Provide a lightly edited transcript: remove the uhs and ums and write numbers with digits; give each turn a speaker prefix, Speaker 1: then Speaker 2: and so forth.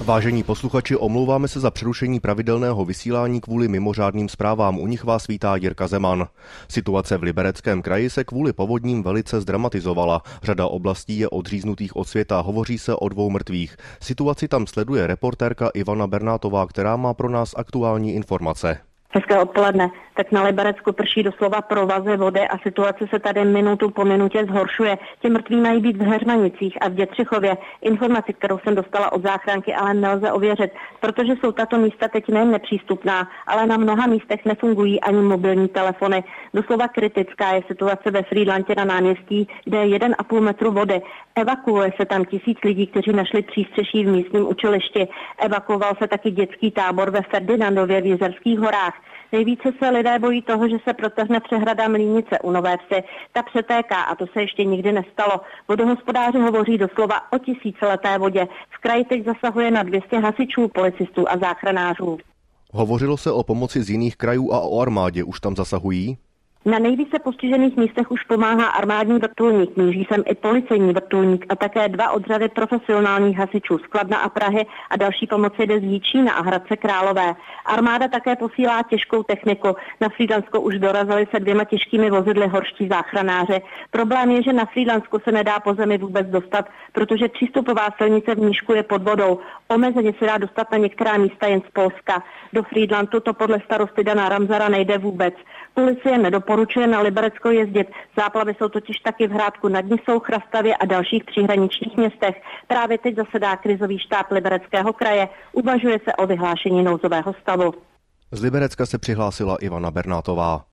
Speaker 1: Vážení posluchači, omlouváme se za přerušení pravidelného vysílání kvůli mimořádným zprávám. U nich vás vítá Jirka Zeman. Situace v Libereckém kraji se kvůli povodním velice zdramatizovala. Řada oblastí je odříznutých od světa, hovoří se o 2 mrtvých. Situaci tam sleduje reportérka Ivana Bernátová, která má pro nás aktuální informace.
Speaker 2: Hezké odpoledne. Tak na Liberecku prší doslova provazy vody a situace se tady minutu po minutě zhoršuje. Ti mrtví mají být v Heřmanicích a v Dětřichově. Informaci, kterou jsem dostala od záchranky, ale nelze ověřit, protože jsou tato místa teď nejen nepřístupná, ale na mnoha místech nefungují ani mobilní telefony. Doslova kritická je situace ve Frýdlantě na náměstí, kde je 1,5 metru vody. Evakuuje se tam 1000 lidí, kteří našli přístřeší v místním učilišti. Evakuoval se taky dětský tábor ve Ferdinandově v Jizerských horách. Nejvíce se lidé bojí toho, že se protrhne přehrada Mlýnice u Nové Vsi. Ta přetéká a to se ještě nikdy nestalo. Vodohospodáři hovoří doslova o 1000leté vodě. V kraji teď zasahuje na 200 hasičů, policistů a záchranářů.
Speaker 1: Hovořilo se o pomoci z jiných krajů a o armádě. Už tam zasahují?
Speaker 2: Na nejvíce postižených místech už pomáhá armádní vrtulník, míří sem i policejní vrtulník a také 2 odřady profesionálních hasičů z Kladna a Prahy a další pomoci jde z Jičína a Hradce Králové. Armáda také posílá těžkou techniku. Na Frýdlantsko už dorazili se 2 těžkými vozidly horští záchranáři. Problém je, že na Frýdlantsku se nedá po zemi vůbec dostat, protože přístupová silnice v Mníšku je pod vodou. Omezeně se dá dostat na některá místa jen z Polska. Do Frýdlantu to podle starosty Dana Ramzara nejde vůbec. Policie nedoporučuje na Liberecko jezdit. Záplavy jsou totiž taky v Hrádku nad Nisou, Chrastavě a dalších příhraničních městech. Právě teď zasedá krizový štáb Libereckého kraje. Uvažuje se o vyhlášení nouzového stavu.
Speaker 1: Z Liberecka se přihlásila Ivana Bernátová.